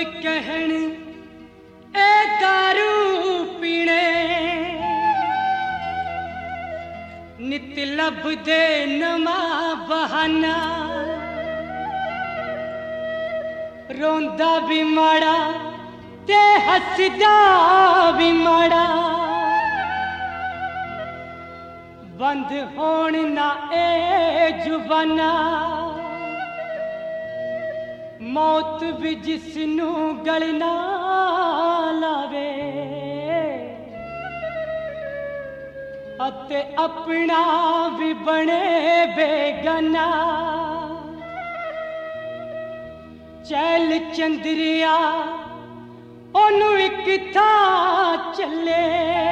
कहन ए दारू पीने नित लब दे नमा बहाना रोंदा भी माड़ा ते हसदा भी माड़ा बंद होण ना ए जुबाना मौत भी जिसनू गल ना लावे अते अपना भी बने बेगाना चैल चंद्रिया ओनू एक था चले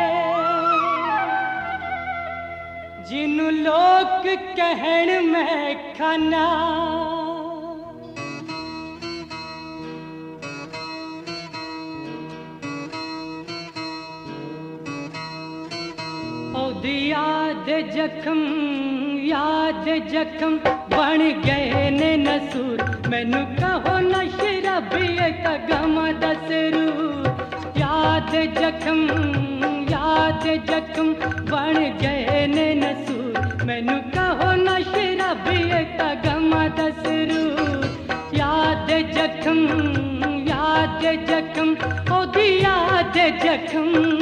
जिन्नू लोग कहण मैं खाना ओदी याद जख्म बन गए ने नसूर मैनू कहो न शराबी गम दसरू याद जख्म बन गए ने नसूर मैनू कहो न शराबी गम दसरू याद जख्म ओदी याद जख्म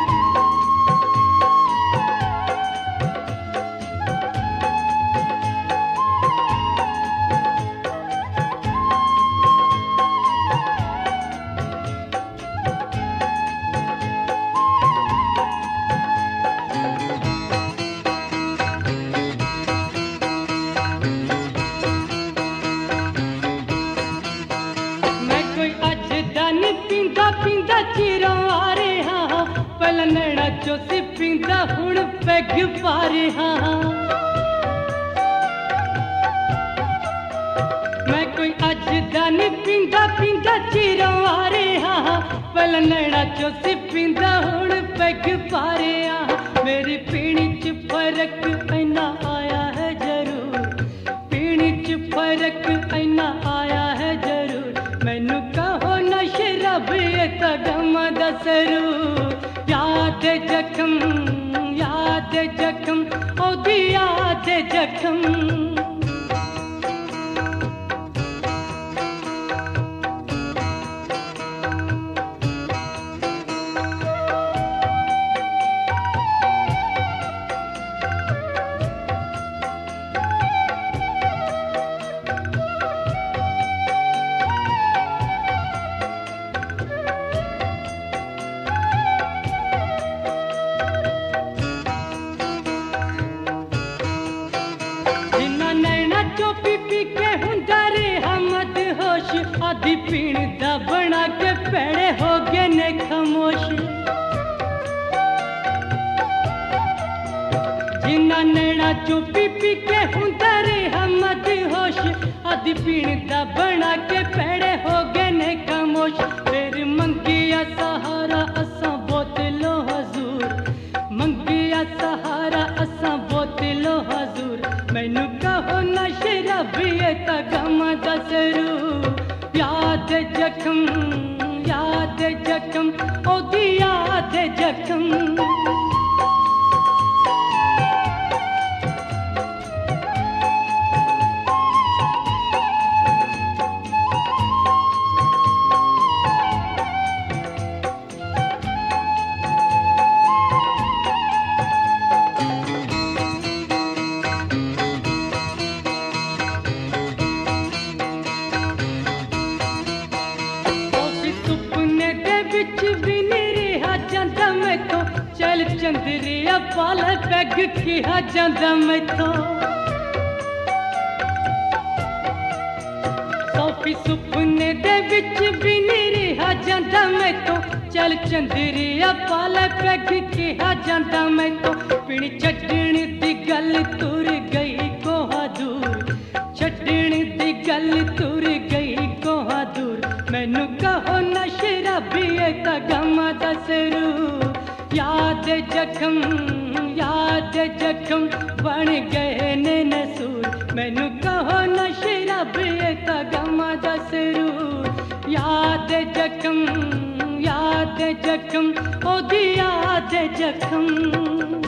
नैना चोसी पींदा हुण पैग पारे हाँ मैं कोई अज दा नहीं पींदा चिरों आ रहे हाँ पहला नैना चोसी पींदा हुण पैग पारे हाँ मेरी पीनी च फर्क इना आया है जरूर पीनी च फर्क इना आया है जरूर मैनू कहो न शराबी गम दसरू याद जख्म ओदी याद जख्म आदि पीण दा बना के पैड़े हो गए ने खामोश जिन्ना नैना चो पी के हुंदा रे हमद होश आदि पीण दा बना के पैड़े हो गए ने खामोश फिर मंगिया सहारा असां बोतलो हजूर मंगिया सहारा असां बोतलो हजूर मैनू कहो न शराबी गम दसरू याद जख्म ओदी याद जख्म चल चंद्रिया पाल पैग किहा जांदा मैथों सोफी सुपने दे विच भी नहीं रहा जांदा मैथों चल चंद्रिया पाल पैग किहा जांदा मैथों पिण छड्डण दी गल तुर गई कोहा दूर छड्डण दी गल तुर गई कोहा दूर मैनू कहो न शराबी गम दसरू याद जख्म बन गए ने नसूर मैनू कहो न शराबी गम दसरू याद याद जखम ओ दी याद जखम